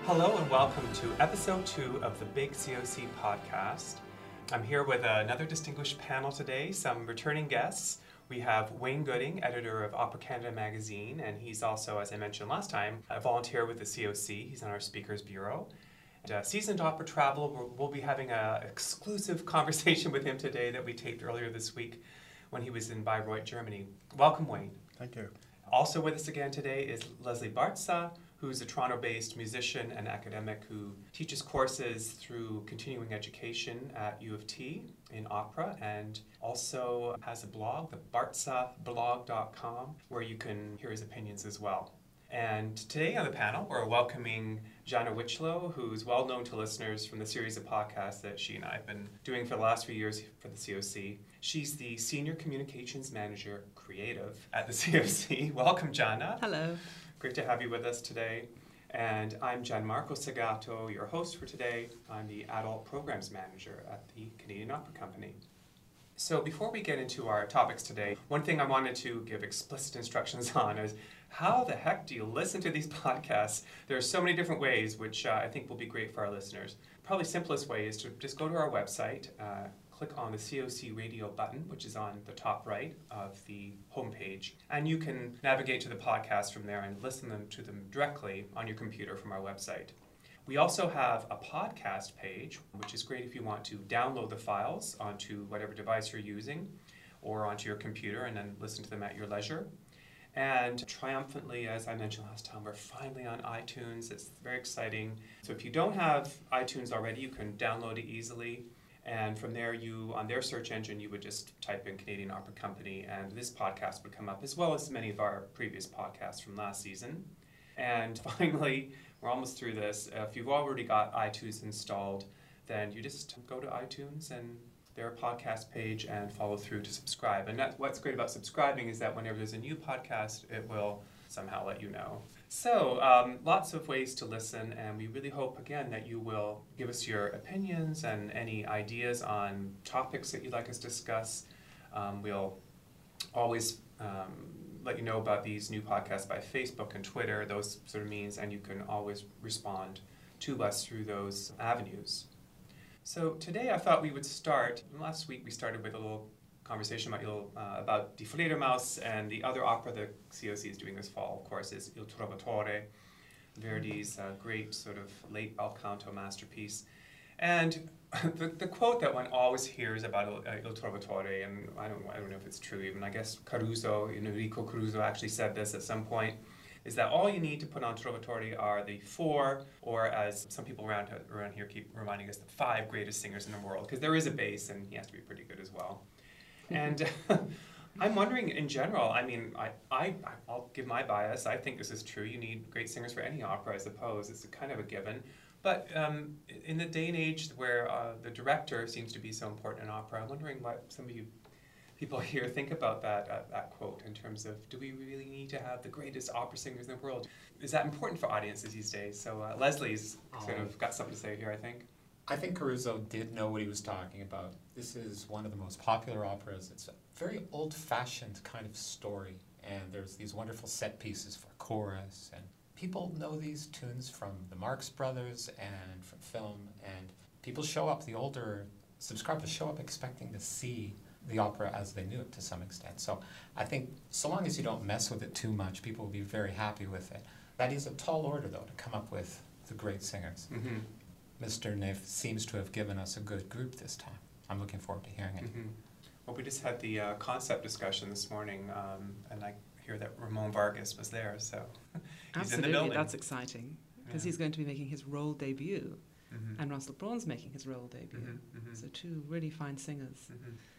Hello and welcome to episode 2 of the Big COC podcast. I'm here with another distinguished panel today, some returning guests. We have Wayne Gooding, editor of Opera Canada magazine, and he's also, as I mentioned last time, a volunteer with the COC. He's on our speakers bureau. And seasoned opera traveler, we'll be having an exclusive conversation with him today that we taped earlier this week when he was in Bayreuth, Germany. Welcome, Wayne. Thank you. Also with us again today is Leslie Bartsa, who's a Toronto-based musician and academic who teaches courses through continuing education at U of T in opera and also has a blog, the bartsablog.com, where you can hear his opinions as well. And today on the panel, we're welcoming Jana Wichlow, who's well known to listeners from the series of podcasts that she and I have been doing for the last few years for the COC. She's the Senior Communications Manager Creative at the COC. Welcome, Jana. Hello. Great to have you with us today. And I'm Gianmarco Segato, your host for today. I'm the Adult Programs Manager at the Canadian Opera Company. So before we get into our topics today, one thing I wanted to give explicit instructions on is how the heck do you listen to these podcasts? There are so many different ways, which I think will be great for our listeners. Probably simplest way is to just go to our website, click on the COC radio button, which is on the top right of the homepage, and you can navigate to the podcast from there and listen to them directly on your computer from our website. We also have a podcast page, which is great if you want to download the files onto whatever device you're using or onto your computer and then listen to them at your leisure. And triumphantly, as I mentioned last time, we're finally on iTunes. It's very exciting. So if you don't have iTunes already, you can download it easily. And from there, on their search engine, you would just type in Canadian Opera Company, and this podcast would come up, as well as many of our previous podcasts from last season. And finally, we're almost through this. If you've already got iTunes installed, then you just go to iTunes and their podcast page and follow through to subscribe. And what's great about subscribing is that whenever there's a new podcast, it will somehow let you know. So lots of ways to listen, and we really hope, again, that you will give us your opinions and any ideas on topics that you'd like us to discuss. We'll always let you know about these new podcasts by Facebook and Twitter, those sort of means, and you can always respond to us through those avenues. So today I thought we would start, last week we started with a little conversation about Die Fledermaus, and the other opera the COC is doing this fall, of course, is Il Trovatore, Verdi's great sort of late bel canto masterpiece. And the quote that one always hears about Il Trovatore, and I don't know if it's true even, I guess Enrico Caruso actually said this at some point, is that all you need to put on Trovatore are the 4, or as some people around here keep reminding us, the 5 greatest singers in the world, because there is a bass and he has to be pretty good as well. And I'm wondering, in general, I mean, I'll give my bias. I think this is true. You need great singers for any opera, I suppose. It's a kind of a given. But in the day and age where the director seems to be so important in opera, I'm wondering what some of you people here think about that quote in terms of, do we really need to have the greatest opera singers in the world? Is that important for audiences these days? So Leslie's sort of got something to say here, I think. I think Caruso did know what he was talking about. This is one of the most popular operas. It's a very old-fashioned kind of story, and there's these wonderful set pieces for chorus, and people know these tunes from the Marx Brothers and from film, and people show up, the older subscribers show up expecting to see the opera as they knew it to some extent. So I think so long as you don't mess with it too much, people will be very happy with it. That is a tall order, though, to come up with the great singers. Mm-hmm. Mr. Neff seems to have given us a good group this time. I'm looking forward to hearing it. Mm-hmm. Well, we just had the concept discussion this morning, and I hear that Ramon Vargas was there, so he's in the building. That's exciting, because he's going to be making his role debut, and Russell Braun's making his role debut. So 2 really fine singers.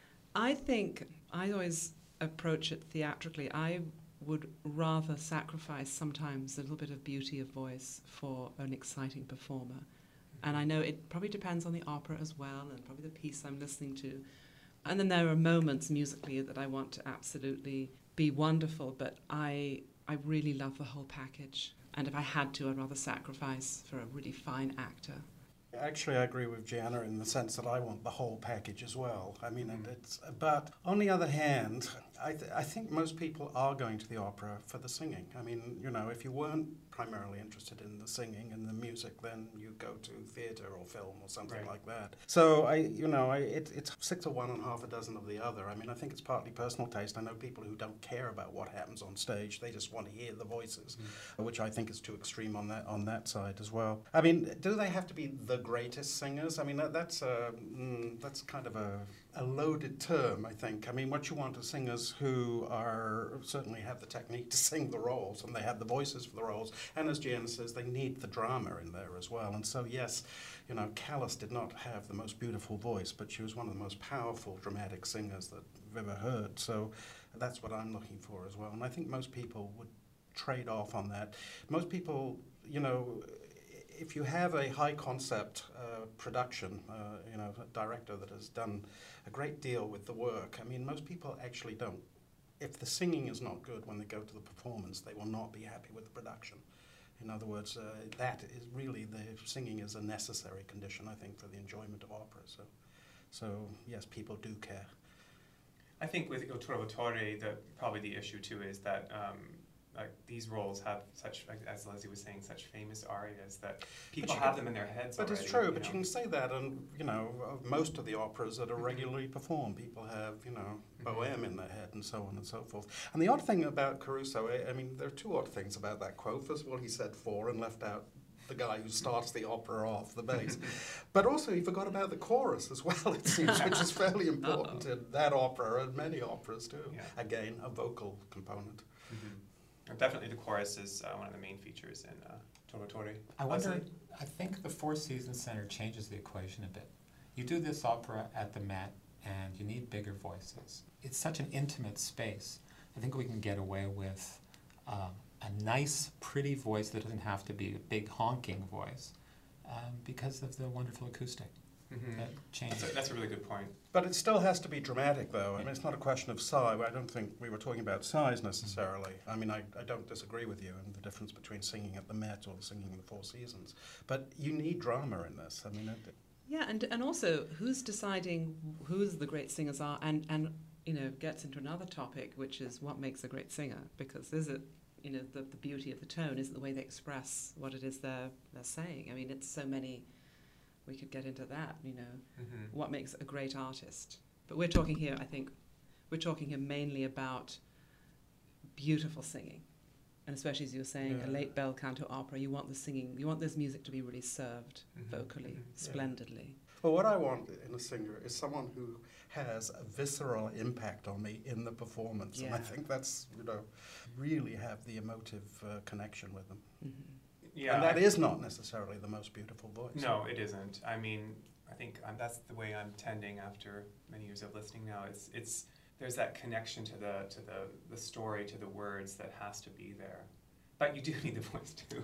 I think I always approach it theatrically. I would rather sacrifice sometimes a little bit of beauty of voice for an exciting performer. And I know it probably depends on the opera as well, and probably the piece I'm listening to. And then there are moments musically that I want to absolutely be wonderful, but I really love the whole package. And if I had to, I'd rather sacrifice for a really fine actor. Actually, I agree with Gianna in the sense that I want the whole package as well. I mean, but on the other hand, I think most people are going to the opera for the singing. I mean, if you weren't primarily interested in the singing and the music, then you go to theatre or film or something like that. So it's 6 of one and half a dozen of the other. I mean, I think it's partly personal taste. I know people who don't care about what happens on stage; they just want to hear the voices, which I think is too extreme on that side as well. I mean, do they have to be the greatest singers? I mean, that's kind of a loaded term, I think. I mean, what you want are singers who certainly have the technique to sing the roles, and they have the voices for the roles. And as Gianna says, they need the drama in there as well. And so, yes, Callas did not have the most beautiful voice, but she was one of the most powerful dramatic singers that I've ever heard. So that's what I'm looking for as well. And I think most people would trade off on that. Most people, if you have a high concept production, a director that has done a great deal with the work, I mean, most people actually don't. If the singing is not good when they go to the performance, they will not be happy with the production. In other words, that is really, the singing is a necessary condition, I think, for the enjoyment of opera. So yes, people do care. I think with Il Trovatore, probably the issue too is that these roles have such, as Leslie was saying, such famous arias that people have them in their heads but already. It's true, but you can say that, and of most of the operas that are regularly performed, people have, Bohème in their head and so on and so forth. And the odd thing about Caruso, I mean, there are two odd things about that quote. First of all, he said 4 and left out the guy who starts the opera off, the bass. But also he forgot about the chorus as well, it seems, which is fairly important in that opera and many operas too. Yeah. Again, a vocal component. Definitely the chorus is one of the main features in Trovatore. I think the Four Seasons Center changes the equation a bit. You do this opera at the Met and you need bigger voices. It's such an intimate space. I think we can get away with a nice, pretty voice that doesn't have to be a big honking voice because of the wonderful acoustic. That changes. That's a really good point. But it still has to be dramatic, though. I mean, it's not a question of size. I don't think we were talking about size necessarily. I mean, I don't disagree with you in the difference between singing at the Met or singing in the Four Seasons. But you need drama in this. I mean, yeah, and also who's deciding who the great singers are, and gets into another topic, which is what makes a great singer. Because is it, the beauty of the tone? Is it the way they express what it is they're saying? I mean, it's so many. We could get into that, what makes a great artist. But we're talking here, I think, mainly about beautiful singing. And especially as you were saying, a late bel canto opera, you want the singing, you want this music to be really served vocally, splendidly. Well, what I want in a singer is someone who has a visceral impact on me in the performance. And I think that's, really have the emotive connection with them. Yeah, and that is not necessarily the most beautiful voice. No, it isn't. I mean, I think that's the way I'm tending after many years of listening now. It's there's that connection to the story, to the words that has to be there. But you do need the voice too.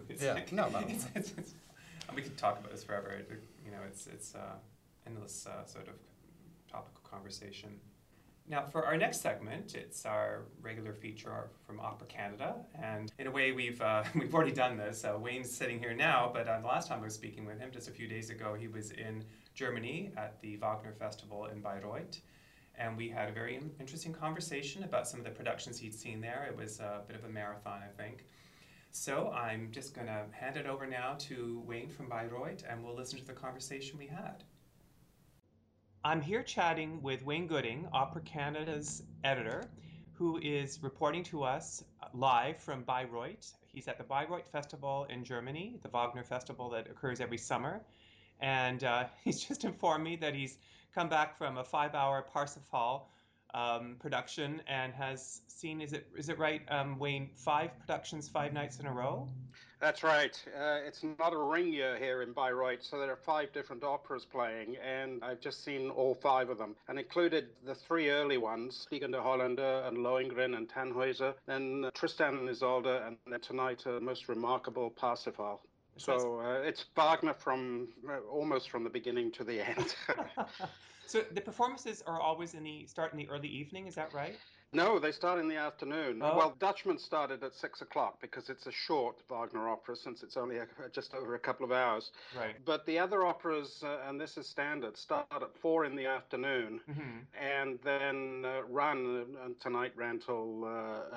We could talk about this forever. It's endless sort of topical conversation. Now, for our next segment, it's our regular feature from Opera Canada, and in a way, we've already done this. Wayne's sitting here now, but the last time I was speaking with him, just a few days ago, he was in Germany at the Wagner Festival in Bayreuth, and we had a very interesting conversation about some of the productions he'd seen there. It was a bit of a marathon, I think. So I'm just going to hand it over now to Wayne from Bayreuth, and we'll listen to the conversation we had. I'm here chatting with Wayne Gooding, Opera Canada's editor, who is reporting to us live from Bayreuth. He's at the Bayreuth Festival in Germany, the Wagner Festival that occurs every summer. And he's just informed me that he's come back from a 5-hour Parsifal production and has seen, is it right, Wayne, 5 productions 5 nights in a row? That's right. It's not a ring year here in Bayreuth, so there are 5 different operas playing, and I've just seen all 5 of them, and included the 3 early ones, Fliegende Holländer and Lohengrin and Tannhäuser, then Tristan and Isolde, and then tonight a most remarkable Parsifal. So it's Wagner from almost from the beginning to the end. So the performances are always start in the early evening, is that right? No, they start in the afternoon. Oh, Well, Dutchman started at 6 o'clock because it's a short Wagner opera since it's only just over a couple of hours. right. But the other operas, and this is standard, start at 4 in the afternoon Mm-hmm. and then run. And tonight ran till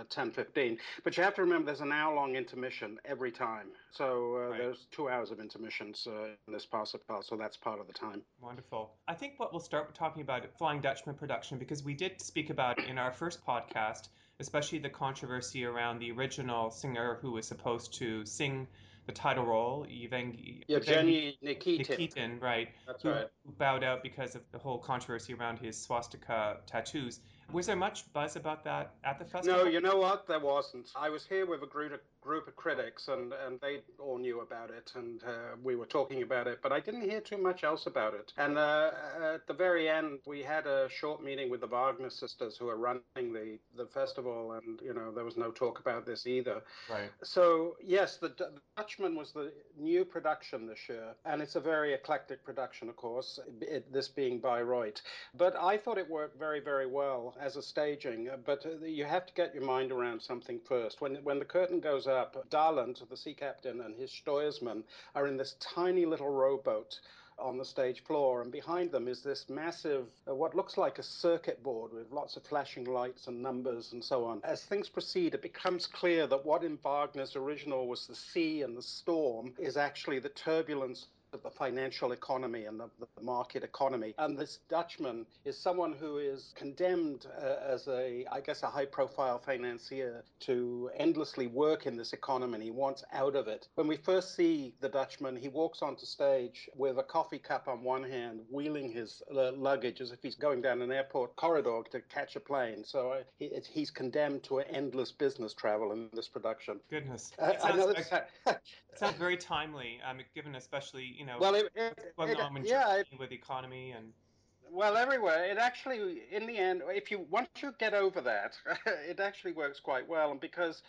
10:15. But you have to remember there's an hour-long intermission every time. So Right. there's 2 hours of intermissions in this Parsifal, so that's part of the time. Wonderful. I think what we'll start with talking about Flying Dutchman production because we did speak about it in our first podcast, especially the controversy around the original singer who was supposed to sing the title role, Evgeny Yevgeny Nikitin. Nikitin, right, That's who right. bowed out because of the whole controversy around his swastika tattoos. Was there much buzz about that at the No, festival? you know what? There wasn't. I was here with a group of critics, and they all knew about it, and we were talking about it, but I didn't hear too much else about it. And at the very end, we had a short meeting with the Wagner sisters who are running the festival, and there was no talk about this either. Right. So yes, the Dutchman was the new production this year, and it's a very eclectic production, of course. This being Bayreuth, but I thought it worked very, very well as a staging. But you have to get your mind around something first. When the curtain goes up, Darland, the sea captain, and his steuersman are in this tiny little rowboat on the stage floor, and behind them is this massive, what looks like a circuit board with lots of flashing lights and numbers and so on. As things proceed, it becomes clear that what in Wagner's original was the sea and the storm is actually the turbulence of the financial economy and the market economy. And this Dutchman is someone who is condemned as I guess, a high profile financier to endlessly work in this economy, and he wants out of it. When we first see the Dutchman, he walks onto stage with a coffee cup on one hand, wheeling his luggage as if he's going down an airport corridor to catch a plane. So he's condemned to endless business travel in this production. Goodness. I know this. It sounds very timely, given especially, Well, what's going on in yeah, Germany with the economy and well, everywhere. It actually, in the end, if you once you get over that, it actually works quite well. And because,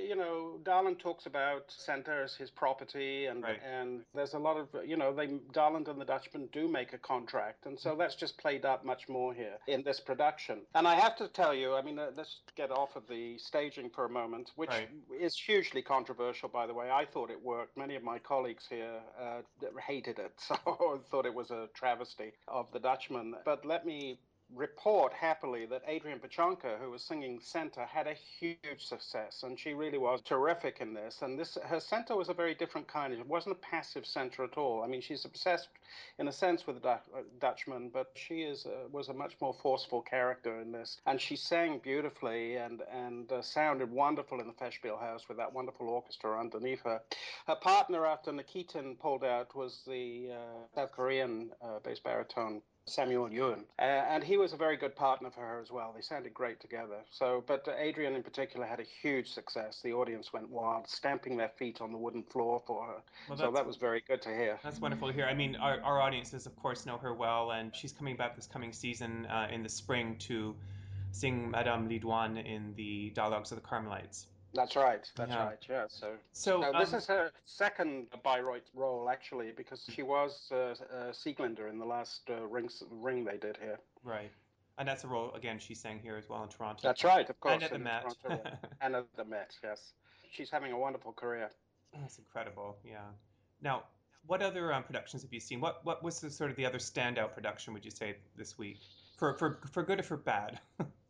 Darland talks about Center as his property, and right. and there's a lot of, Darland and the Dutchman do make a contract, and so that's just played up much more here in this production. And I have to tell you, I mean, let's get off of the staging for a moment, which Right. is hugely controversial, by the way. I thought it worked. Many of my colleagues here hated it, so I thought it was a travesty of the Dutchman. But let me report happily that Adrian Pachanka, who was singing Center, had a huge success, and she really was terrific in this. And her center was a very different kind. It wasn't a passive center at all. I mean, she's obsessed in a sense with the Dutchman, but she was a much more forceful character in this, and she sang beautifully and sounded wonderful in the Festspielhaus with that wonderful orchestra underneath her. Her partner after Nikitin pulled out was the South Korean bass baritone Samuel Ewan. And he was a very good partner for her as well. They sounded great together. So, but Adrian in particular had a huge success. The audience went wild, stamping their feet on the wooden floor for her. Well, So that was very good to hear. that's wonderful to hear. I mean, our audiences, of course, know her well, and she's coming back this coming season in the spring to sing Madame Lidoine in the Dialogues of the Carmelites. That's right. That's Yeah. right. Yeah. So, So, this is her second Bayreuth role, actually, because she was Sieglinde in the last ring they did here. right. And that's a role, again, she sang here as well in Toronto. That's right, of And course, at the in the Met. Toronto role. And at the Met, yes. She's having a wonderful career. That's incredible, yeah. Now, what other productions have you seen? What was the sort of the other standout production, would you say, this week? For good or for bad?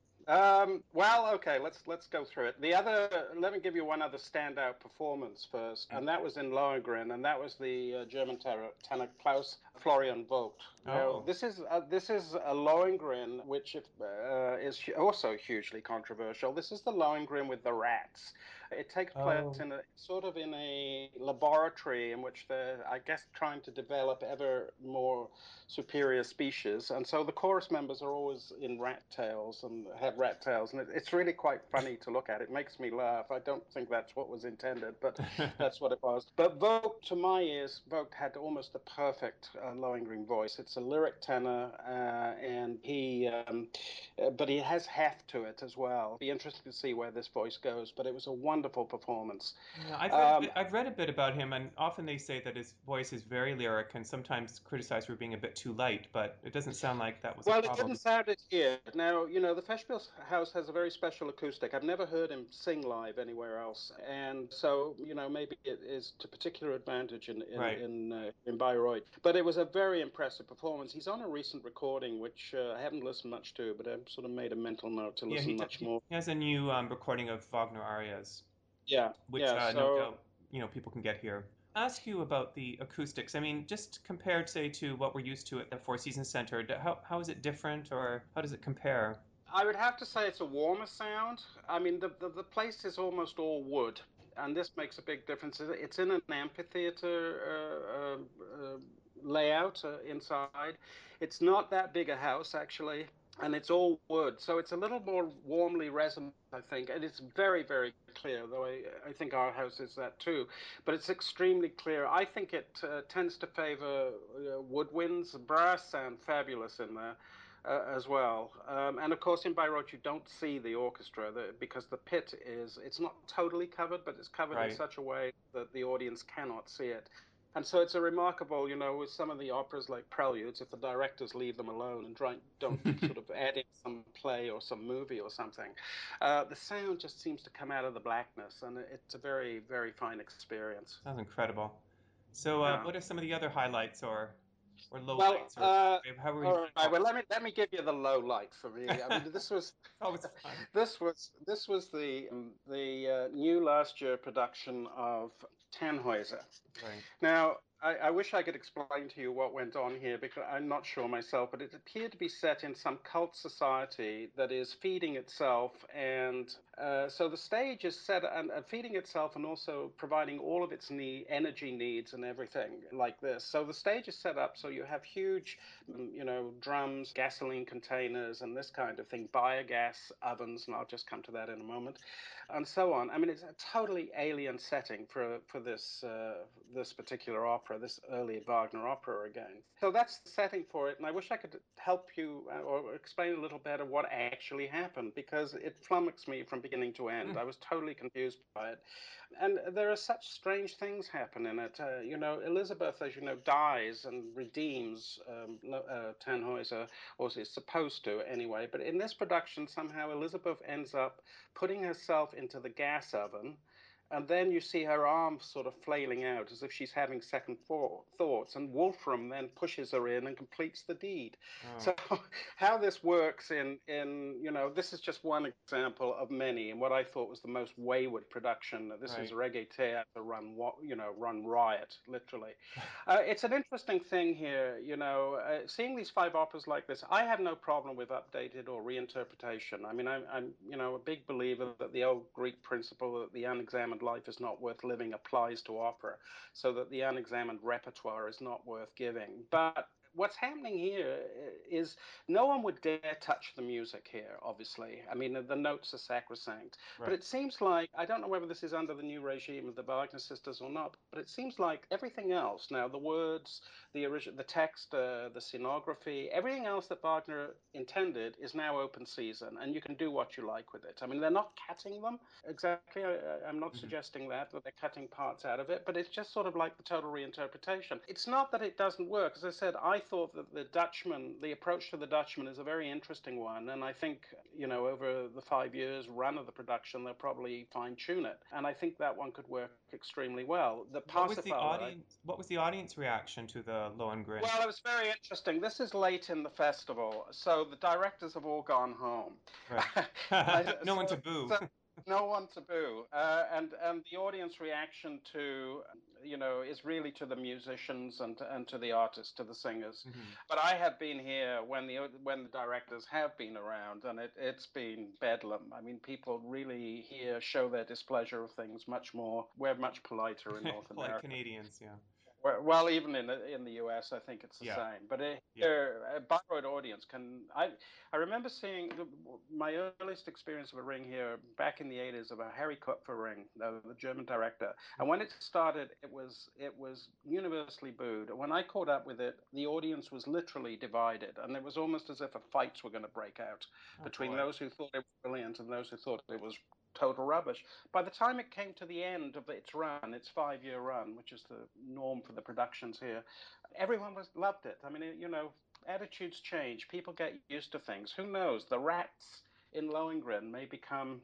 Well, okay, let's go through it. Let me give you one other standout performance first, and that was in Lohengrin, and that was the German tenor Klaus Florian Vogt. Now, Oh. this is a Lohengrin, which is also hugely controversial. This is the Lohengrin with the rats. It takes place Oh. in a sort of in a laboratory in which they're, I guess, trying to develop ever more superior species. And so the chorus members are always in rat tails and have rat tails. And it's really quite funny to look at. It makes me laugh. I don't think that's what was intended, but that's what it was. But Vogt, to my ears, Vogt had almost a perfect Lohengrin voice. It's a lyric tenor, but he has heft to it as well. Be interested to see where this voice goes. But it was a wonderful performance. Yeah, Um, I've read a bit about him, and often they say that his voice is very lyric, and sometimes criticized for being a bit too light. But it doesn't sound like that was a Well, it didn't problem. sound it here. Now, the Festspiels house has a very special acoustic. I've never heard him sing live anywhere else, and so maybe it is to particular advantage Right. in Bayreuth. But it was a very impressive performance. He's on a recent recording which I haven't listened much to, but I've sort of made a mental note to Yeah, listen much more. he has a new recording of Wagner arias, Yeah, which yeah. no So doubt people can get here. Ask you about the acoustics. I mean, just compared, say, to what we're used to at the Four Seasons Center, how is it different, or how does it compare? I would have to say it's a warmer sound. I mean, the place is almost all wood, and this makes a big difference. It's in an amphitheater layout inside. It's not that big a house, actually, and it's all wood. So it's a little more warmly resonant, I think. And it's very, very clear, though I think our house is that too. But it's extremely clear. I think it tends to favor woodwinds. Brass sound fabulous in there as well. And of course, in Bayreuth, you don't see the orchestra because the pit it's not totally covered, but it's covered in Right. such a way that the audience cannot see it. And so it's a remarkable, with some of the operas like Preludes, if the directors leave them alone and don't sort of add in some play or some movie or something, the sound just seems to come out of the blackness, and it's a very, very fine experience. Sounds incredible. So, Yeah. what are some of the other highlights or Well, lowlights, or however you all might right. call Well, let me give you the low light for me. I mean, this was it's always fun. this was the new last year production of Tannhäuser. Right. Now, I wish I could explain to you what went on here because I'm not sure myself, but it appeared to be set in some cult society that is feeding itself. And so the stage is set and feeding itself and also providing all of its energy needs and everything like this. So the stage is set up so you have huge, drums, gasoline containers, and this kind of thing, biogas ovens, and I'll just come to that in a moment, and so on. I mean, it's a totally alien setting for this particular opera, this early Wagner opera again. So that's the setting for it, and I wish I could help you or explain a little better what actually happened because it flummoxed me from beginning to end. Hmm. I was totally confused by it, and there are such strange things happen in it. Elizabeth, as you know, dies and redeems Tannhäuser, or is supposed to anyway. But in this production, somehow Elizabeth ends up putting herself into the gas oven, and then you see her arms sort of flailing out as if she's having second thoughts, and Wolfram then pushes her in and completes the deed. Oh, So how this works this is just one example of many, and what I thought was the most wayward production. This is right. reggae theater run riot, literally. It's an interesting thing here, seeing these five operas like this. I have no problem with updated or reinterpretation. I mean, I'm a big believer that the old Greek principle that the unexamined life is not worth living applies to opera, so that the unexamined repertoire is not worth giving. But what's happening here is no one would dare touch the music here, obviously. I mean, the notes are sacrosanct. But Right. it seems like, I don't know whether this is under the new regime of the Wagner sisters or not, but it seems like everything else, now the words, the text, the scenography, everything else that Wagner intended is now open season, and you can do what you like with it. I mean, they're not cutting them exactly. I'm not Hmm. suggesting that they're cutting parts out of it, but it's just sort of like the total reinterpretation. It's not that it doesn't work. As I said, I thought that the approach to the Dutchman is a very interesting one, and I think, over the 5 years run of the production, they'll probably fine tune it, and I think that one could work extremely well. The Parsifal. What was the audience reaction to the Lohengrin? Well, it was very interesting. This is late in the festival, so the directors have all gone home. Right. No one to boo. So no one to boo, and the audience reaction to is really to the musicians and to the artists, to the singers. Hmm. But I have been here when the directors have been around, and it's been bedlam. I mean, people really here show their displeasure of things much more. We're much politer in North Like America. Canadians, yeah. Well, even in the US, I think it's the Yeah. same. But Yeah. a Bayreuth audience can. I remember seeing my earliest experience of a ring here back in the '80s of a Harry Kupfer ring, the German director. And when it started, it was universally booed. When I caught up with it, the audience was literally divided, and it was almost as if fights were going to break out Oh between boy. those who thought it was brilliant and those who thought it was total rubbish. By the time it came to the end of its run, its 5 year run, which is the norm for the productions here, everyone loved it. I mean, attitudes change. People get used to things. Who knows? The Rats in Lohengrin may become,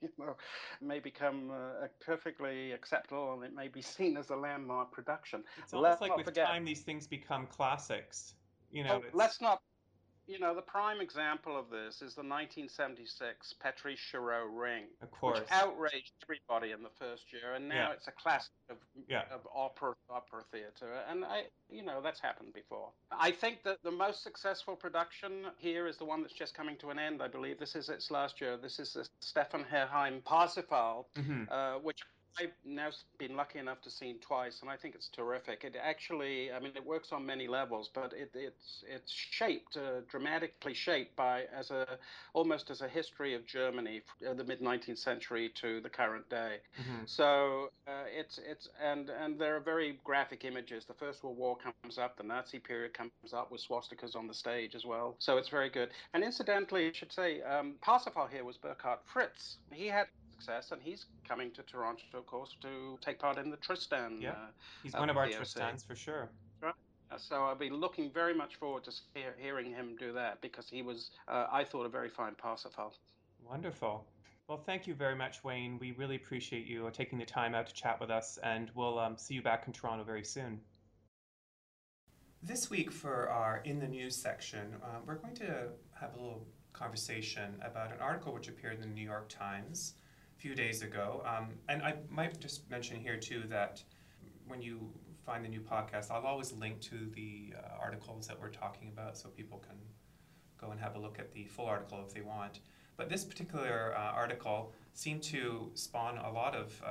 perfectly acceptable, and it may be seen as a landmark production. It's almost Let's like not with forget. time these things become classics. You know, Oh, it's let's not the prime example of this is the 1976 Patrice Chéreau Ring, of which course. outraged everybody in the first year, and Yeah. now it's a classic Yeah. of opera theater. And that's happened before. I think that the most successful production here is the one that's just coming to an end. I believe this is its last year. This is the Stefan Herheim Parsifal, which I've now been lucky enough to see twice, and I think it's terrific. It actually, I mean, it works on many levels, but it's shaped, dramatically shaped by almost as a history of Germany, the mid 19th century to the current day. So and there are very graphic images. The First World War comes up, the Nazi period comes up with swastikas on the stage as well. So it's very good. And incidentally, I should say, Parsifal here was Burkhard Fritz. He had success, and he's coming to Toronto, of course, to take part in the Tristan. Yeah. He's one of our POC. Tristans for sure. Right. So I'll be looking very much forward to hearing him do that, because he was, I thought, a very fine Parsifal. Wonderful. Well, thank you very much, Wayne. We really appreciate you taking the time out to chat with us, and we'll see you back in Toronto very soon. This week, for our In the News section, we're going to have a little conversation about an article which appeared in the New York Times a few days ago. And I might just mention here, too, that when you find the new podcast, I'll always link to the articles that we're talking about so people can go and have a look at the full article if they want. But this particular article seemed to spawn a lot of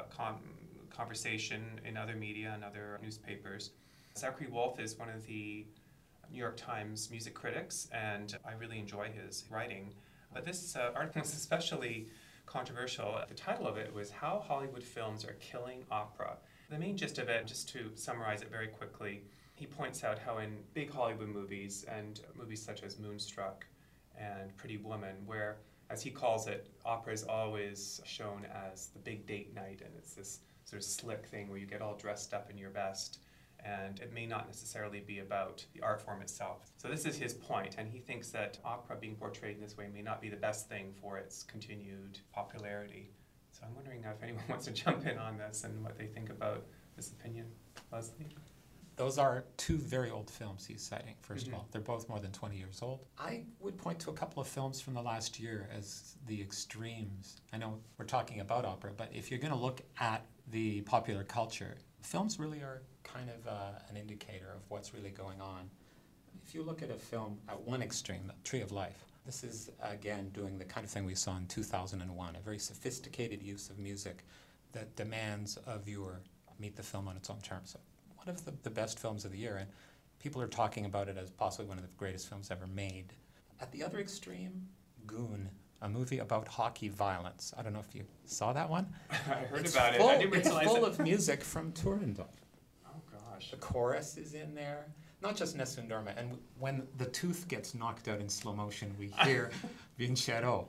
conversation in other media and other newspapers. Zachary Wolfe is one of the New York Times music critics, and I really enjoy his writing. But this article was especially controversial. The title of it was How Hollywood Films Are Killing Opera. The main gist of it, just to summarize it very quickly, he points out how in big Hollywood movies, and movies such as Moonstruck and Pretty Woman, where, as he calls it, opera is always shown as the big date night, and it's this sort of slick thing where you get all dressed up in your best, and it may not necessarily be about the art form itself. So this is his point, and he thinks that opera being portrayed in this way may not be the best thing for its continued popularity. So I'm wondering if anyone wants to jump in on this and what they think about this opinion. Leslie? Those are two very old films he's citing, first of all. They're both more than 20 years old. I would point to a couple of films from the last year as the extremes. I know we're talking about opera, but if you're going to look at the popular culture, films really are kind of an indicator of what's really going on. If you look at a film at one extreme, The Tree of Life, this is, again, doing the kind of thing we saw in 2001, a very sophisticated use of music that demands a viewer meet the film on its own terms. So one of the best films of the year, and people are talking about it as possibly one of the greatest films ever made. At the other extreme, Goon, a movie about hockey violence. I don't know if you saw that one. I heard about it. I didn't realize it's full of music from Turandot. Oh, gosh. The chorus is in there. Not just Nessun Dorma. And when the tooth gets knocked out in slow motion, we hear Vincero.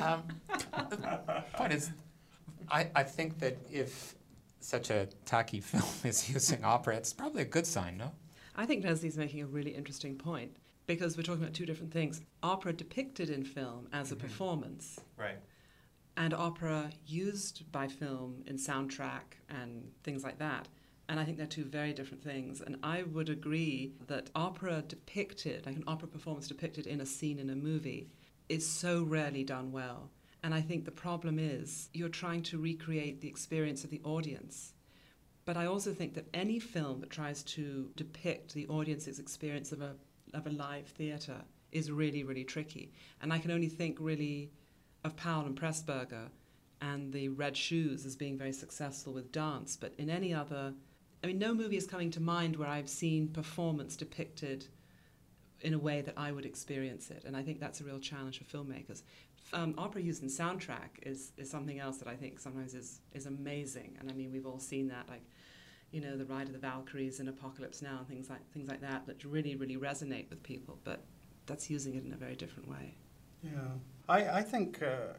The point is, I think that if such a tacky film is using opera, it's probably a good sign, no? I think Leslie's making a really interesting point, because we're talking about two different things. Opera depicted in film as a performance. Right. And opera used by film in soundtrack and things like that. And I think they're two very different things. And I would agree that opera depicted, like an opera performance depicted in a scene in a movie, is so rarely done well. And I think the problem is you're trying to recreate the experience of the audience. But I also think that any film that tries to depict the audience's experience of a live theatre is really, really tricky. And I can only think really of Powell and Pressburger and the Red Shoes as being very successful with dance. But in any other, I mean, no movie is coming to mind where I've seen performance depicted in a way that I would experience it. And I think that's a real challenge for filmmakers. Opera used in soundtrack is something else that I think sometimes is amazing. And I mean, we've all seen that, like, you know, The Ride of the Valkyries and Apocalypse Now and things like that really, really resonate with people. But that's using it in a very different way. Yeah. I think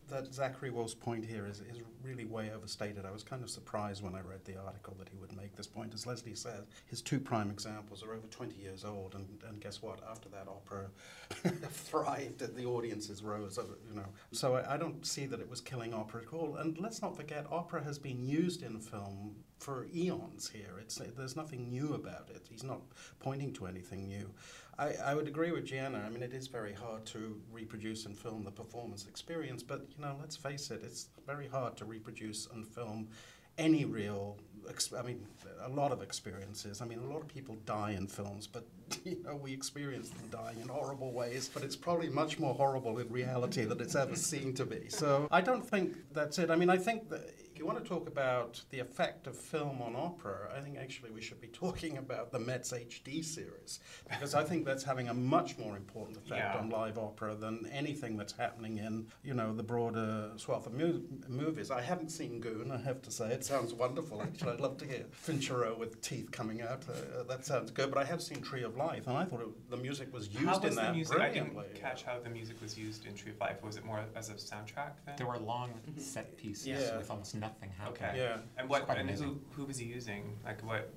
that Zachary Wolf's point here is really way overstated. I was kind of surprised when I read the article that he would make this point. As Leslie said, his two prime examples are over 20 years old, and guess what? After that, opera thrived, the audiences rose, you know. So I don't see that it was killing opera at all. And let's not forget, opera has been used in film for eons here. There's nothing new about it. He's not pointing to anything new. I would agree with Gianna. I mean, it is very hard to reproduce and film the performance experience, but, you know, let's face it, it's very hard to reproduce and film any real, a lot of experiences. I mean, a lot of people die in films, but, you know, we experience them dying in horrible ways, but it's probably much more horrible in reality than it's ever seen to be. So I don't think that's it. I mean, I think that if you want to talk about the effect of film on opera, I think actually we should be talking about the Metz HD series, because I think that's having a much more important effect on live opera than anything that's happening in, you know, the broader swath of movies. I haven't seen Goon, I have to say. It sounds wonderful, actually. I'd love to hear Finchero with teeth coming out. That sounds good. But I have seen Tree of Life, and I thought the music was used in that brilliantly. I didn't catch how the music was used in Tree of Life. Was it more as a soundtrack then? There were long set pieces with almost nothing happening. Okay. Yeah. And who was he using? Like what?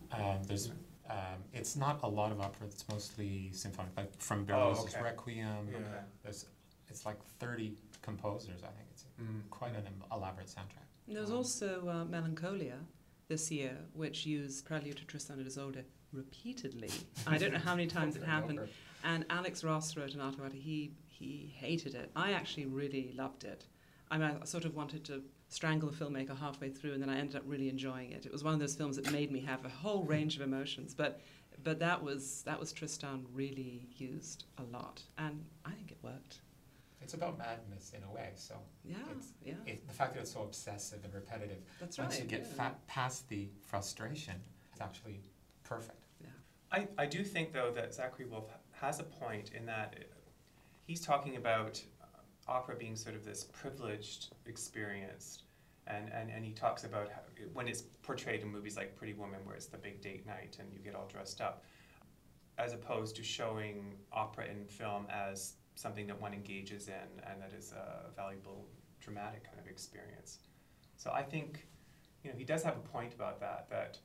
It's not a lot of opera. It's mostly symphonic, like from Berlioz's Requiem. Okay. It's like 30 composers. I think it's quite an elaborate soundtrack. There was also Melancholia this year, which used Prelude to Tristan and Isolde repeatedly. I don't know how many times it happened. And Alex Ross wrote an article about it. He hated it. I actually really loved it. I mean, I sort of wanted to strangle the filmmaker halfway through, and then I ended up really enjoying it. It was one of those films that made me have a whole range of emotions. But that was Tristan really used a lot, and I think it worked. It's about madness in a way, so the fact that it's so obsessive and repetitive. That's once right. you get past the frustration, it's actually perfect. Yeah. I do think though that Zachary Wolf has a point in that he's talking about opera being sort of this privileged experience, and he talks about how, when it's portrayed in movies like Pretty Woman, where it's the big date night and you get all dressed up, as opposed to showing opera in film as something that one engages in and that is a valuable dramatic kind of experience. So I think, you know, he does have a point about that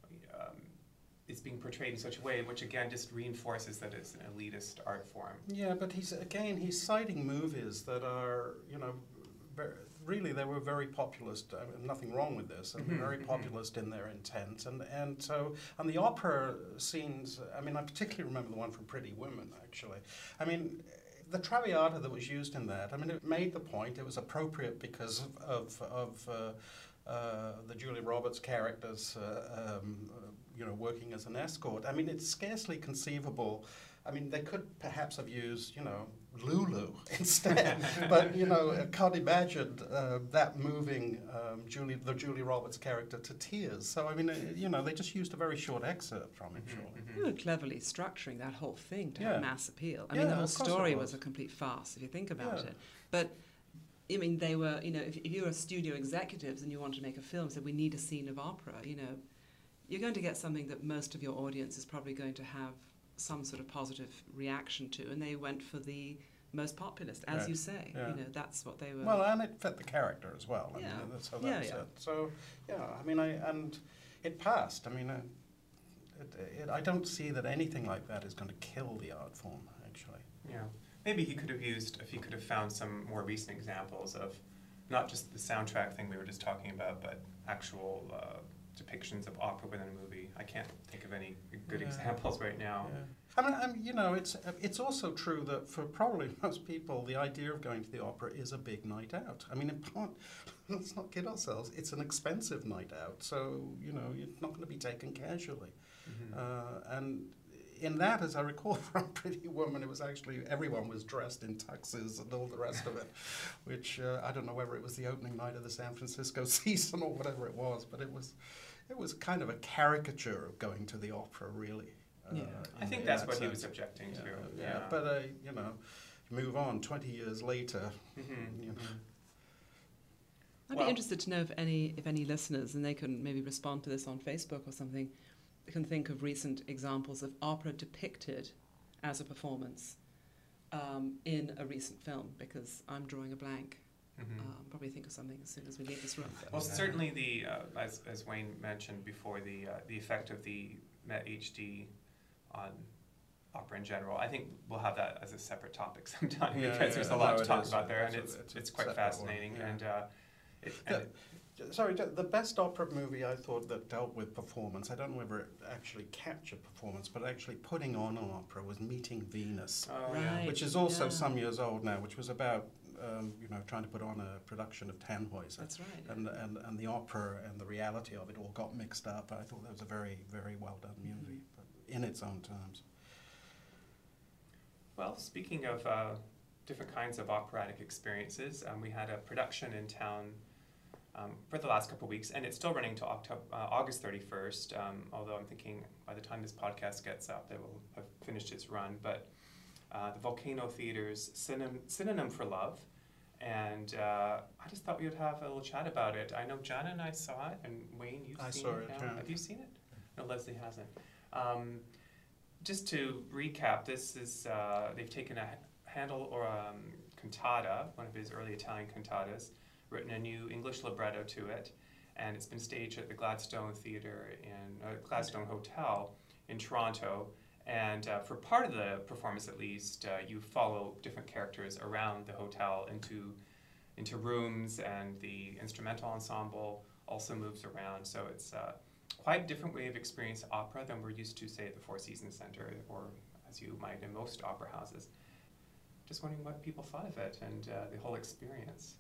it's being portrayed in such a way which again just reinforces that it's an elitist art form. Yeah, but he's citing movies that are, you know, really they were very populist. I mean, nothing wrong with this. I mean, very populist in their intent, and the opera scenes. I mean, I particularly remember the one from Pretty Woman. Actually, I mean, the Traviata that was used in that. I mean, it made the point. It was appropriate because of the Julia Roberts characters, you know, working as an escort. I mean, it's scarcely conceivable. I mean, they could perhaps have used, you know, Lulu instead, but, you know, I can't imagine that moving the Julia Roberts character to tears. So, I mean, you know, they just used a very short excerpt from it, surely. They were cleverly structuring that whole thing to have mass appeal. I mean, the whole story was a complete farce, if you think about it. But I mean, they were, you know, if you're a studio executives and you want to make a film, so we need a scene of opera, you know, you're going to get something that most of your audience is probably going to have some sort of positive reaction to, and they went for the most populist, as you say. You know, that's what they were. Well, and it fit the character as well. I mean, so that's it. So, yeah, I mean, and it passed. I mean, I don't see that anything like that is going to kill the art form, actually. Yeah. Maybe he could have found some more recent examples of not just the soundtrack thing we were just talking about, but actual depictions of opera within a movie. I can't think of any good examples right now. Yeah. I mean, you know, it's also true that for probably most people, the idea of going to the opera is a big night out. I mean, in part, let's not kid ourselves, it's an expensive night out, so, you know, you're not going to be taken casually. And in that, as I recall from Pretty Woman, it was actually everyone was dressed in tuxes and all the rest of it, which I don't know whether it was the opening night of the San Francisco season or whatever it was, but it was kind of a caricature of going to the opera, really. I think that's what he was objecting to. But you know, move on. 20 years later, you know. I'd be interested to know if any listeners, and they can maybe respond to this on Facebook or something, can think of recent examples of opera depicted as a performance in a recent film, because I'm drawing a blank. Probably think of something as soon as we leave this room. Well, certainly as Wayne mentioned before, the effect of the Met HD on opera in general. I think we'll have that as a separate topic sometime because there's a lot to talk about there, and it's quite fascinating. Sorry, the best opera movie I thought that dealt with performance, I don't know whether it actually captured performance, but actually putting on an opera was Meeting Venus, which is also some years old now, which was about trying to put on a production of Tannhäuser. That's right. And the opera and the reality of it all got mixed up. I thought that was a very, very well done movie, but in its own terms. Well, speaking of different kinds of operatic experiences, we had a production in town for the last couple of weeks, and it's still running to August 31st, although I'm thinking by the time this podcast gets up, they will have finished its run. But the Volcano Theatre's Synonym for Love, and I just thought we would have a little chat about it. I know Jana and I saw it, and Wayne, you've seen it now. Yeah. Have you seen it? No, Leslie hasn't. Just to recap, this is they've taken a Handel or cantata, one of his early Italian cantatas, written a new English libretto to it, and it's been staged at the Gladstone Theatre Gladstone Hotel in Toronto. And for part of the performance, at least, you follow different characters around the hotel into rooms, and the instrumental ensemble also moves around. So it's quite a different way of experiencing opera than we're used to, say, at the Four Seasons Centre, or as you might in most opera houses. Just wondering what people thought of it and the whole experience.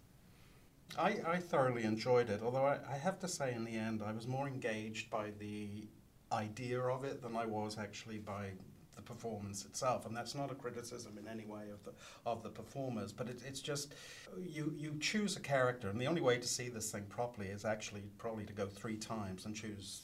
I thoroughly enjoyed it, although I have to say in the end I was more engaged by the idea of it than I was actually by the performance itself, and that's not a criticism in any way of the performers, but it's just you choose a character, and the only way to see this thing properly is actually probably to go 3 times and choose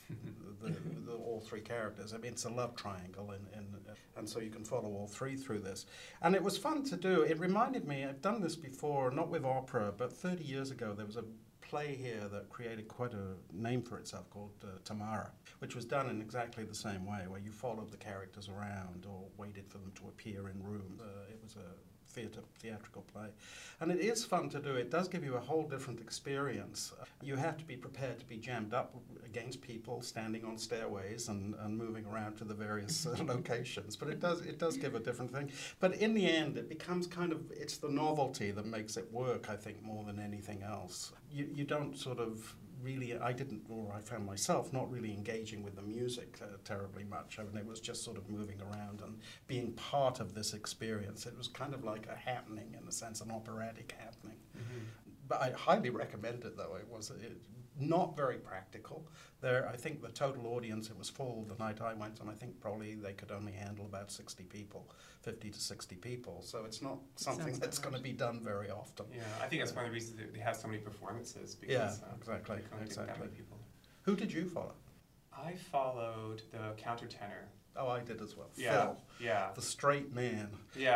all 3 characters. I mean, it's a love triangle, and so you can follow all 3 through this, and it was fun to do. It reminded me, I've done this before, not with opera, but 30 years ago there was a play here that created quite a name for itself called Tamara, which was done in exactly the same way, where you followed the characters around or waited for them to appear in rooms. It was a theatrical play, and it is fun to do. It does give you a whole different experience. You have to be prepared to be jammed up against people standing on stairways and moving around to the various locations, but it does give a different thing. But in the end, it becomes it's the novelty that makes it work, I think, more than anything else. You don't sort of really, I found myself not really engaging with the music terribly much. I mean, it was just sort of moving around and being part of this experience. It was kind of like a happening, in a sense, an operatic happening. Mm-hmm. But I highly recommend it, though. It was not very practical. I think the total audience, it was full the night I went, and I think probably they could only handle about 60 people, 50 to 60 people. So it's not something that's going to be done very often. Yeah, I think that's one of the reasons that they have so many performances. Because, exactly. That many people. Who did you follow? I followed the countertenor. Oh, I did as well. Yeah, Phil, the straight man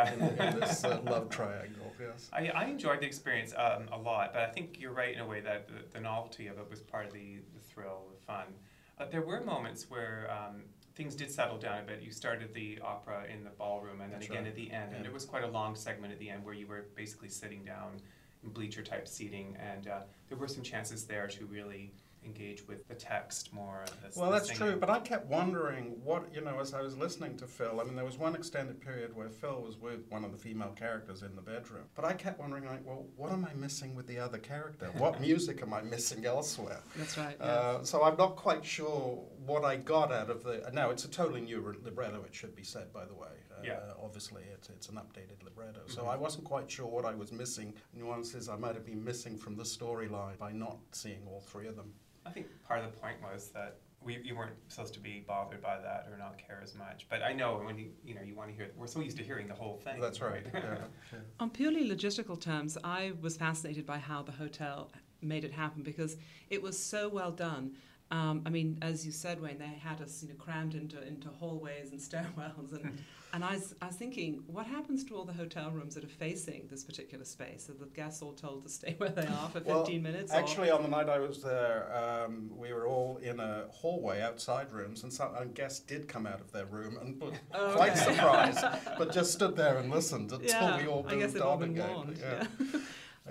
in this love triangle, yes. I enjoyed the experience a lot, but I think you're right in a way that the novelty of it was part of the thrill, the fun. There were moments where things did settle down a bit. You started the opera in the ballroom, and then again at the end, and it was quite a long segment at the end where you were basically sitting down in bleacher-type seating, and there were some chances there to really engage with the text more. Well, that's true, but I kept wondering as I was listening to Phil, I mean, there was one extended period where Phil was with one of the female characters in the bedroom, but I kept wondering, what am I missing with the other character? What music am I missing elsewhere? That's right, So I'm not quite sure what I got out of now, it's a totally new libretto, it should be said, by the way. Obviously, it's an updated libretto, so I wasn't quite sure what I was missing. Nuances I might have been missing from the storyline by not seeing all 3 of them. I think part of the point was that you weren't supposed to be bothered by that or not care as much. But I know when you want to hear, we're so used to hearing the whole thing. That's right. Yeah. On purely logistical terms, I was fascinated by how the hotel made it happen because it was so well done. I mean, as you said, Wayne, they had us crammed into hallways and stairwells, and I was thinking, what happens to all the hotel rooms that are facing this particular space? Are the guests all told to stay where they are for 15 minutes? Actually, on the night I was there, we were all in a hallway outside rooms, and some guests did come out of their room and were quite surprised, but just stood there and listened until we all moved on again.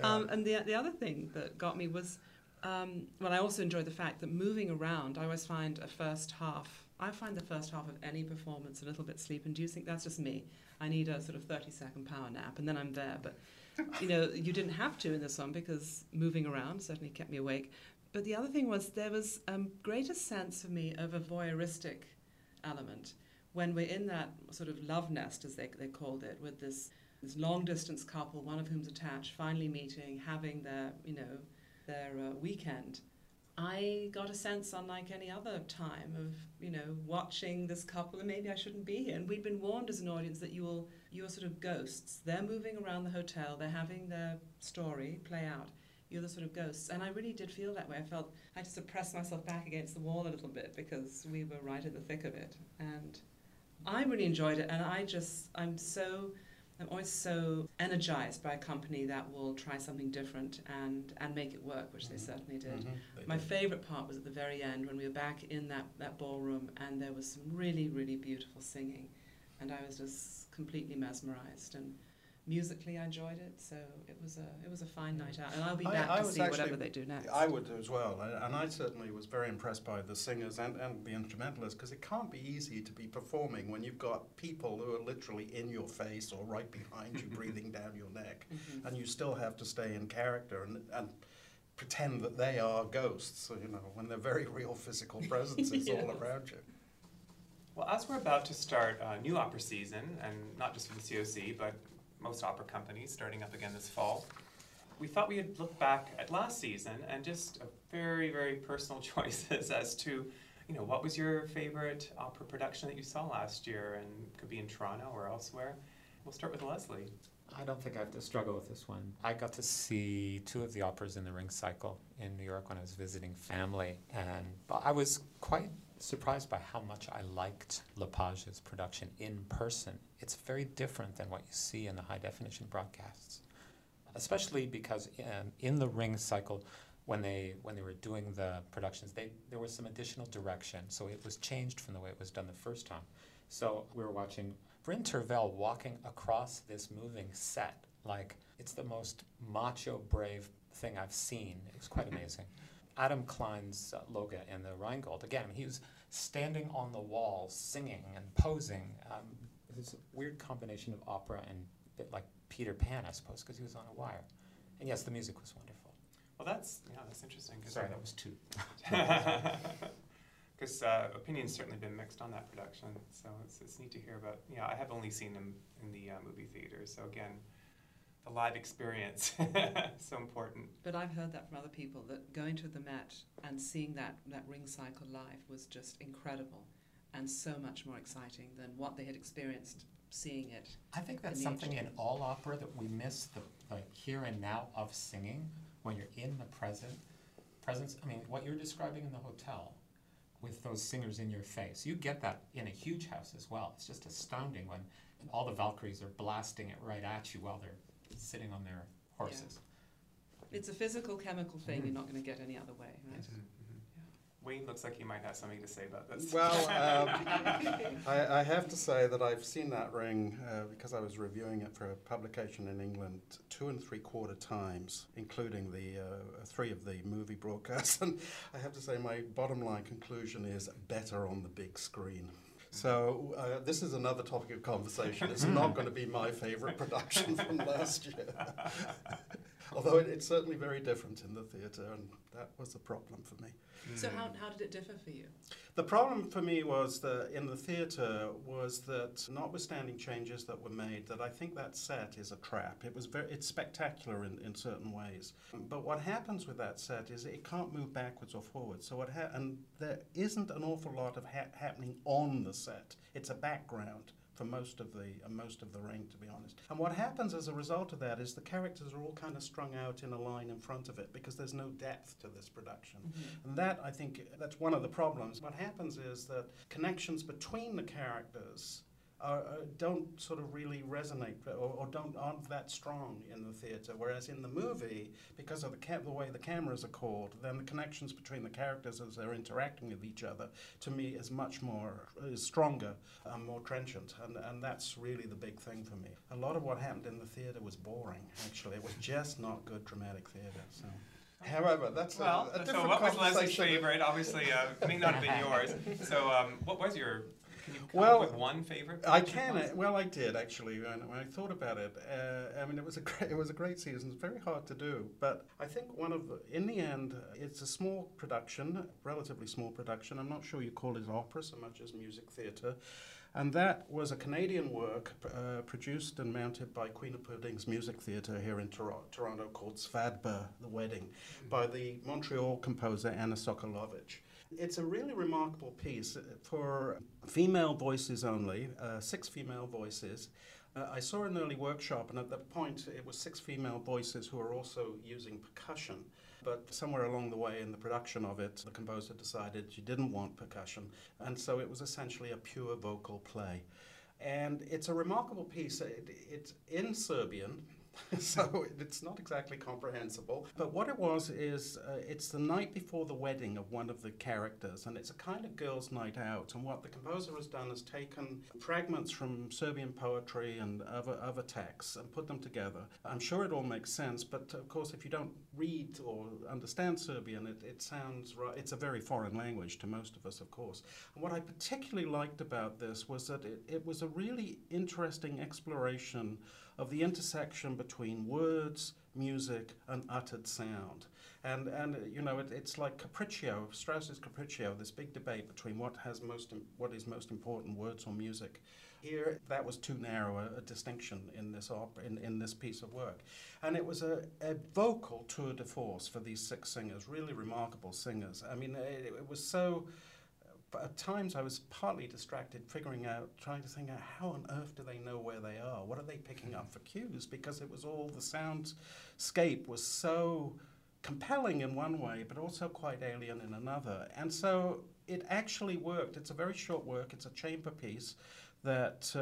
And the other thing that got me was, well, I also enjoyed the fact that moving around, I always find I find the first half of any performance a little bit sleep-inducing. That's just me. I need a sort of 30-second power nap, and then I'm there. But, you didn't have to in this one because moving around certainly kept me awake. But the other thing was there was a greater sense for me of a voyeuristic element when we're in that sort of love nest, as they called it, with this long-distance couple, one of whom's attached, finally meeting, having their weekend. I got a sense, unlike any other time, of watching this couple, and maybe I shouldn't be here. And we'd been warned as an audience that you're sort of ghosts. They're moving around the hotel. They're having their story play out. You're the sort of ghosts. And I really did feel that way. I felt I had to press myself back against the wall a little bit because we were right in the thick of it. And I really enjoyed it. And I'm always so energized by a company that will try something different and make it work, which they certainly did. My favorite part was at the very end when we were back in that ballroom and there was some really, really beautiful singing. And I was just completely mesmerized. And musically, I enjoyed it, so it was a fine night out. And I'll be back to see whatever they do next. I would as well, and I certainly was very impressed by the singers and the instrumentalists, because it can't be easy to be performing when you've got people who are literally in your face or right behind you, breathing down your neck, and you still have to stay in character and pretend that they are ghosts, when they're very real physical presences all around you. Well, as we're about to start a new opera season, and not just for the COC, but most opera companies starting up again this fall, we thought we would look back at last season and just very, very personal choices as to, what was your favorite opera production that you saw last year, and could be in Toronto or elsewhere. We'll start with Leslie. I don't think I have to struggle with this one. I got to see 2 of the operas in the Ring Cycle in New York when I was visiting family, and I was quite surprised by how much I liked Lepage's production in person. It's very different than what you see in the high-definition broadcasts, especially because in the Ring Cycle, when they were doing the productions, there was some additional direction, so it was changed from the way it was done the first time. So we were watching Bryn Tervel walking across this moving set like it's the most macho, brave thing I've seen. It was quite amazing. Adam Klein's Loga in the Rheingold, again, he was standing on the wall, singing and posing. It was a weird combination of opera and a bit like Peter Pan, I suppose, because he was on a wire. And yes, the music was wonderful. Well, that's interesting. Sorry, that was 2. Because opinions certainly been mixed on that production, so it's neat to hear about. I have only seen them in the movie theater, so again, the live experience so important. But I've heard that from other people, that going to the Met and seeing that Ring Cycle live was just incredible and so much more exciting than what they had experienced seeing it. I think that's something in all opera that we miss, the here and now of singing, when you're in the presence. I mean, what you're describing in the hotel with those singers in your face, you get that in a huge house as well. It's just astounding when all the Valkyries are blasting it right at you while they're sitting on their horses. Yeah. It's a physical, chemical thing you're not going to get any other way, right? Wayne looks like he might have something to say about this. Well, I have to say that I've seen that ring because I was reviewing it for a publication in England 2 3/4 times, including the 3 of the movie broadcasts. And I have to say my bottom line conclusion is better on the big screen. So this is another topic of conversation. It's not going to be my favorite production from last year. Although it's certainly very different in the theatre, and that was a problem for me. So how did it differ for you? The problem for me was that in the theatre was that, notwithstanding changes that were made, that I think that set is a trap. It's spectacular in certain ways. But what happens with that set is it can't move backwards or forwards. So and there isn't an awful lot of happening on the set. It's a background for most of the ring, to be honest. And what happens as a result of that is the characters are all kind of strung out in a line in front of it because there's no depth to this production. And that, I think, that's one of the problems. What happens is that connections between the characters don't sort of really resonate or aren't that strong in the theatre. Whereas in the movie, because of the way the cameras are called, then the connections between the characters as they're interacting with each other, to me, is much more is stronger, more trenchant, and that's really the big thing for me. A lot of what happened in the theatre was boring. Actually, it was just not good dramatic theatre. So. However, that's a different so what was Leslie's conversation. favorite? Obviously, it may not have been yours. So what was your... Can you come Well, up with one favorite? I can. Well, I did actually. When I thought about it, I mean, it was a great season. It's very hard to do, but I think in the end, it's a small production, relatively small production. I'm not sure you call it opera so much as music theatre. And that was a Canadian work produced and mounted by Queen of Pudding's Music Theatre here in Toronto called Svadba, The Wedding, by the Montreal composer Anna Sokolovich. It's a really remarkable piece for female voices only, 6 female voices. I saw an early workshop, and at that point it was 6 female voices who were also using percussion. But somewhere along the way in the production of it, the composer decided she didn't want percussion, and so it was essentially a pure vocal play. And it's a remarkable piece. It's in Serbian, so it's not exactly comprehensible. But what it was is it's the night before the wedding of one of the characters, and it's a kind of girls' night out. And what the composer has done is taken fragments from Serbian poetry and other texts and put them together. I'm sure it all makes sense, but of course if you don't read or understand Serbian, it sounds right. It's a very foreign language to most of us, of course. And what I particularly liked about this was that it was a really interesting exploration of the intersection between words, music, and uttered sound. And you know, it's like Capriccio, Strauss's Capriccio, this big debate between what is most important, words or music. Here, that was too narrow a distinction in this opera, in this piece of work. And it was a vocal tour de force for these 6 singers, really remarkable singers. I mean, it was so... At times I was partly distracted trying to think out how on earth do they know where they are? What are they picking up for cues? Because it was all, the soundscape was so compelling in one way, but also quite alien in another. And so it actually worked. It's a very short work. It's a chamber piece that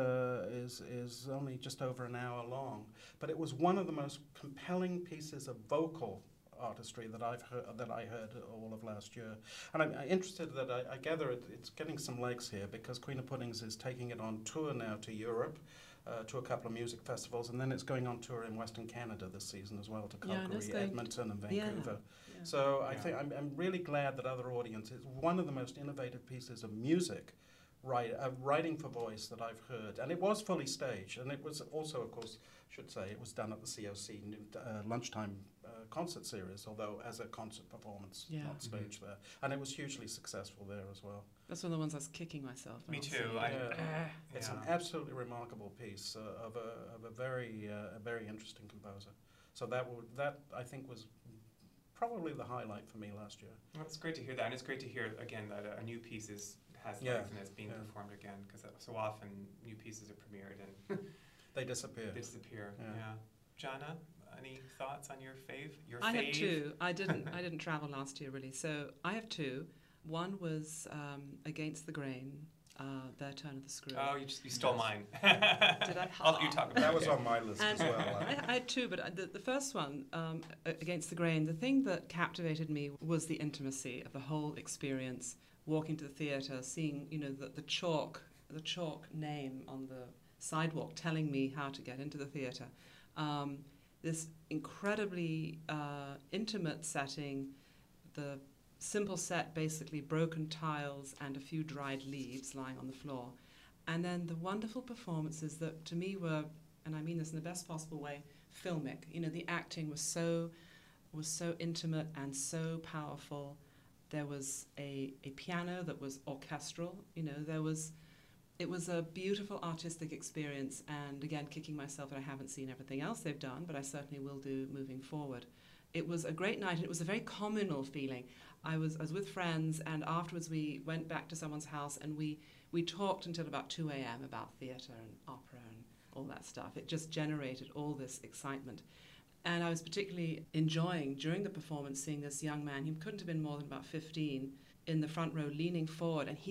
is only just over an hour long. But it was one of the most compelling pieces of vocal artistry that I heard all of last year. And I'm interested that I gather it's getting some legs here because Queen of Puddings is taking it on tour now to Europe, to a couple of music festivals, and then it's going on tour in Western Canada this season as well, to Calgary, Edmonton and Vancouver. Yeah. So I think I'm really glad that other audiences, one of the most innovative pieces of music writing for voice that I've heard. And it was fully staged, and it was also, of course, should say, it was done at the COC lunchtime concert series, although as a concert performance, not staged there. And it was hugely successful there as well. That's one of the ones I was kicking myself. Me too. It's an absolutely remarkable piece of a very interesting composer. So that I think was probably the highlight for me last year. Well, it's great to hear that, and it's great to hear again that a new piece has legs and is being performed again, because so often new pieces are premiered and they disappear. Yeah. Jana, any thoughts on your fave? I have 2. I didn't travel last year really, so I have 2. One was Against the Grain, Their Turn of the Screw. Oh, you stole mine. Did I? I'll let you talk about that. it. Was on my list as well. I had 2, but the first one, Against the Grain, the thing that captivated me was the intimacy of the whole experience. Walking to the theatre, seeing the chalk name on the sidewalk telling me how to get into the theatre. This incredibly intimate setting, the simple set, basically broken tiles and a few dried leaves lying on the floor. And then the wonderful performances that to me were, and I mean this in the best possible way, filmic. The acting was so intimate and so powerful. There was a piano that was orchestral. It was a beautiful artistic experience, and again, kicking myself that I haven't seen everything else they've done, but I certainly will do moving forward. It was a great night, and it was a very communal feeling. I was with friends, and afterwards we went back to someone's house, and we talked until about 2 a.m. about theatre and opera and all that stuff. It just generated all this excitement. And I was particularly enjoying, during the performance, seeing this young man. He couldn't have been more than about 15, in the front row leaning forward, and he was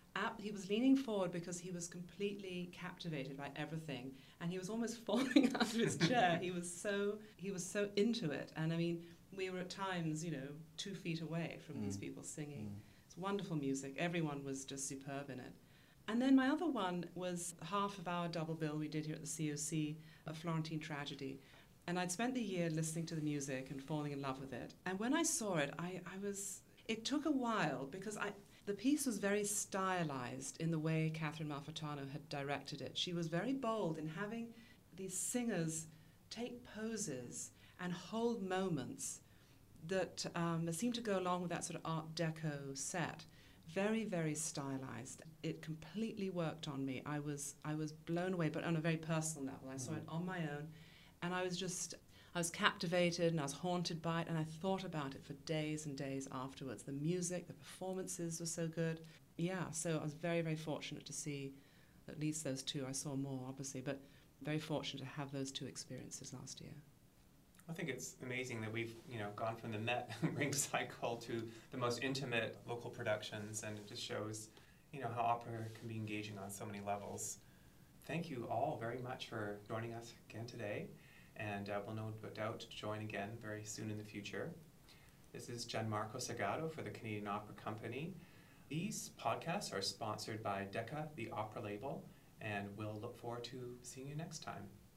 He was leaning forward because he was completely captivated by everything, and he was almost falling out of his chair. He was so into it, and I mean, we were at times, 2 feet away from these people singing. It's wonderful music. Everyone was just superb in it. And then my other one was half of our double bill we did here at the COC, A Florentine Tragedy. And I'd spent the year listening to the music and falling in love with it. And when I saw it, it took a while because the piece was very stylized in the way Catherine Malfitano had directed it. She was very bold in having these singers take poses and hold moments that seemed to go along with that sort of Art Deco set. Very, very stylized. It completely worked on me. I was blown away, but on a very personal level. I saw it on my own, and I was captivated and I was haunted by it, and I thought about it for days and days afterwards. The music, the performances were so good. Yeah, so I was very, very fortunate to see at least those 2. I saw more, obviously, but very fortunate to have those 2 experiences last year. I think it's amazing that we've gone from the Met ring cycle to the most intimate local productions, and it just shows how opera can be engaging on so many levels. Thank you all very much for joining us again today, and we'll no doubt join again very soon in the future. This is Gianmarco Segato for the Canadian Opera Company. These podcasts are sponsored by Decca, the opera label, and we'll look forward to seeing you next time.